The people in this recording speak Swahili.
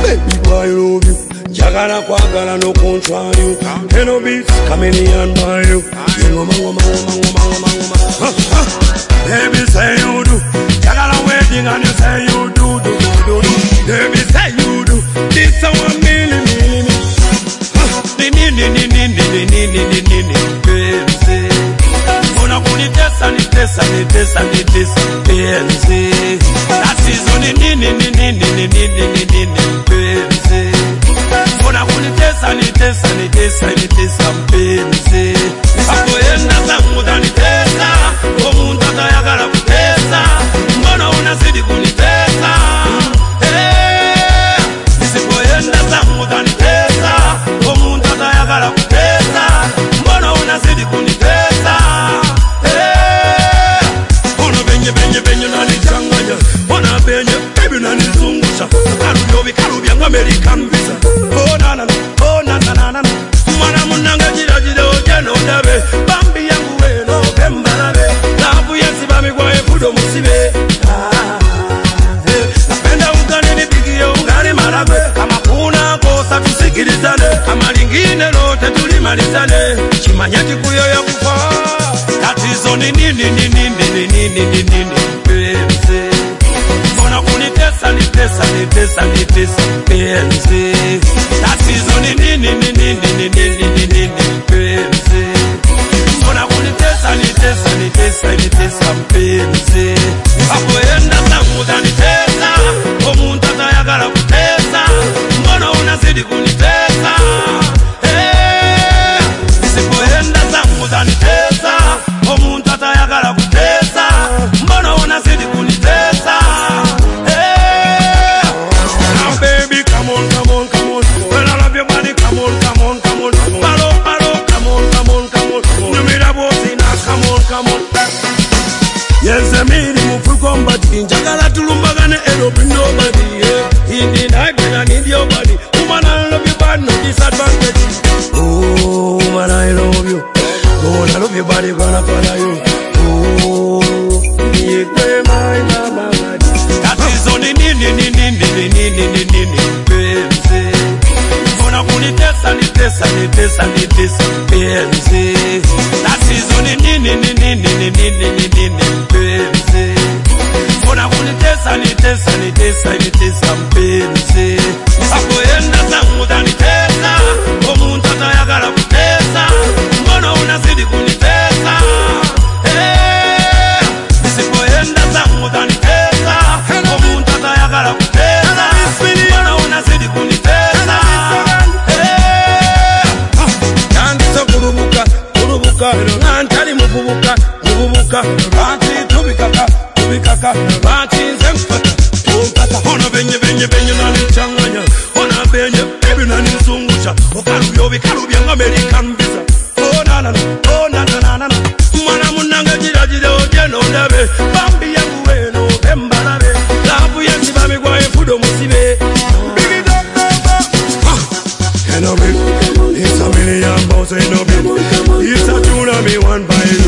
Baby boy, I love you. Jagala kwagala no control you. Hello beats coming in by you. Baby say you do. Jagala waiting and you say you do. Baby say you do. This one million. Ona kunitesa nitesa penzi. That is only penzi. Ona kunitesa nitesa penzi. Akoyenda zangu danitesa, omuntu atayagala kutesa. Mbona unazidi kunitesa? Nisikoyenda zangu danitesa, omuntu atayagala kutesa. Mbona unazidi kunitesa? Ona benye nanichanganya. Ona benye baby nanizungusha. Karubya American visa. Oh na na. Mwana munanga jira ojeno ndabe. Bambi yangu weno kembarabe. Labu yensi bami kwa efudo musibe. Napenda ugani nipigie ugani maragwe. Kama kuna kosa tusikilizane. Kama lingine lote tulimalizane. Chimanyaki kuyo ya kufa. Tatizo ni nini penzi. Mbona kunitesa penzi. Tatizo ni nini penzi. Mbona kunitesa penzi. Akoyenda zangu danitesa, omuntu atayagala kutesa. Mbona unazidi kunitesa? Nisikoyenda zangu danitesa, omuntu atayagala kutesa. Mbona unazidi kunitesa? Now baby, come on. Well, I love your body, come on. Palo, come on. Numira bosina, come on. Yes, I made him for combat. Jagala tulumbagane erobi nobody. In the night when I need your body, woman I love you but no disadvantage. Oh, woman I love you. Oh, I love your body, gonna follow you. Oh, yeah, my mama. That is only penzi. Mbona kunitesa penzi. That is only penzi. Mbona kunitesa penzi. Akoyenda zangu danitesa, omuntu atayagala kutesa. Mbona unazidi kunitesa? Nisikoyenda zangu danitesa, omuntu atayagala kutesa. Mbona unazidi kunitesa? Nandisa kurubuka. Nantali mububuka. Banti tubikaka. Banti nzempata. Ona benye nanichanganya. Ona benye baby nanizungusha. Karubya American visa. Oh na na. Mwana munanga jira ojeno ndabe. Bambi yangu weno kembarabe. Labu yensi bami kwa efudo musibe. It's a million bounce, ain't no big. It's a tune of me one by